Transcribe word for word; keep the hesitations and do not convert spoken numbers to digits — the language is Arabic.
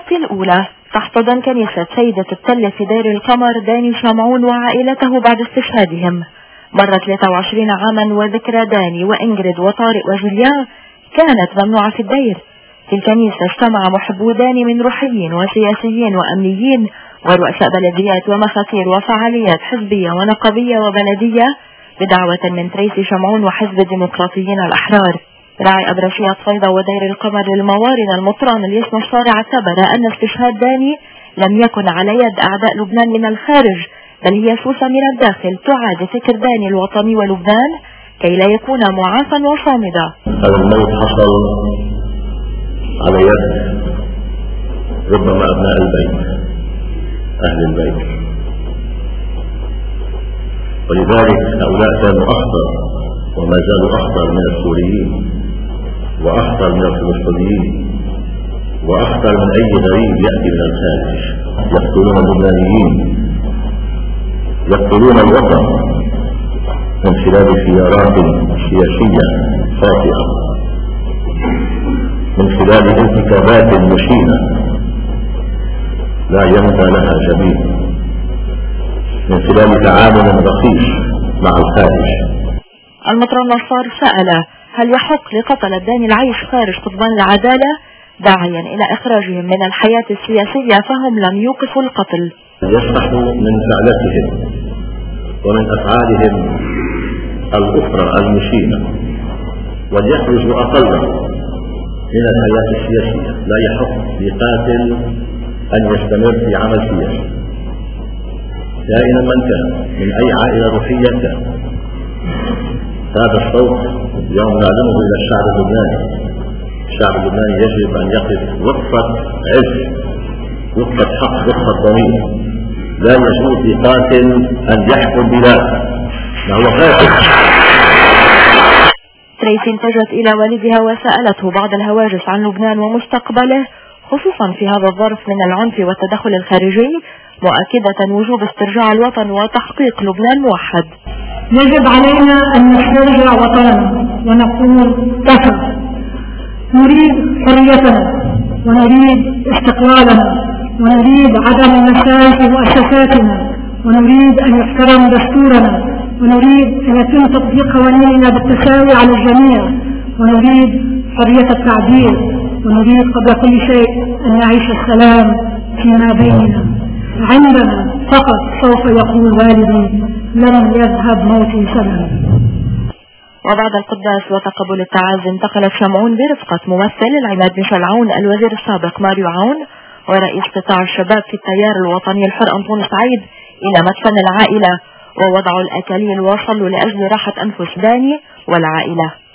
النقطة الأولى: تحتضن كنيسة سيدة التلة في دير القمر داني شمعون وعائلته بعد استشهادهم. مر ثلاثة وعشرين عاما وذكرى داني وإنجريد وطارق وجوليان كانت ممنوعة في الدير. في الكنيسة اجتمع محبو داني من روحيين وسياسيين وأمنيين ورؤساء بلديات ومخاطير وفعاليات حزبية ونقابية وبلدية بدعوة من تريسي شمعون وحزب الديمقراطيين الأحرار. راعي أبرشيات فيضة ودير القمر للموارد المطران اليسمى الشارع اعتبر أن استشهاد داني لم يكن على يد أعداء لبنان من الخارج، بل هي سوسة من الداخل تعاد فكر داني الوطني ولبنان كي لا يكون معافا وصامدا. هذا الموت حصل على يد ربما أبناء البيت، أهل البيت، ولذلك هؤلاء كانوا أخطر وما زالوا أخطر من السوريين وأخطر من الفلسطينيين وأخطر من أي غريب يأتي من الخارج. يقتلون اللبنانيين، يقتلون الوطن من خلال خيارات سياسية خاطئة، من خلال انتخابات مشينة لا ينبغي لها جميل، من خلال تعامل رخيص مع الخارج. المطران نصار سأل: هل يحق لقتلة داني العيش خارج قضبان العدالة؟ داعيا إلى إخراجهم من الحياة السياسية فهم لم يوقفوا القتل. يصلحوا من فعلتهم ومن أفعالهم الأخرى المشينة وليخرجوا أقلا من الحياة السياسية. لا يحق لقاتل أن يستمر في عمل سياسي كائنا من كان، من أي عائلة روحية كان. هذا الصوت اليوم نعلمه إلى الشعب اللبناني. الشعب اللبناني يجب أن يقف وقفة عز، وقفة حق، وقفة ضمير. لا يجوز لقاتل أن يحكم بلاد، ما هو قاتل. تريسي انتجت إلى والدها وسألته بعض الهواجس عن لبنان ومستقبله، خصوصا في هذا الظرف من العنف والتدخل الخارجي، مؤكدة وجوب استرجاع الوطن وتحقيق لبنان موحد. يجب علينا أن نسترجع وطننا ونقول كفى. نريد حريتنا ونريد استقلالنا ونريد عدم مساس مؤسساتنا ونريد أن يحترم دستورنا ونريد أن يتم تطبيق قوانيننا بالتساوي على الجميع ونريد حرية التعبير ونريد قبل كل شيء أن نعيش السلام فيما بيننا. عندنا فقط سوف يقول والدي لن يذهب موتي سلام. وبعد القداس وتقبل التعازي انتقلت شمعون برفقة ممثل العماد ميشيل عون، الوزير السابق ماريو عون، ورئيس قطاع الشباب في التيار الوطني الحر أنطون سعيد إلى مدفن العائلة، ووضعوا الأكاليل وصلوا لأجل راحة أنفس داني والعائلة.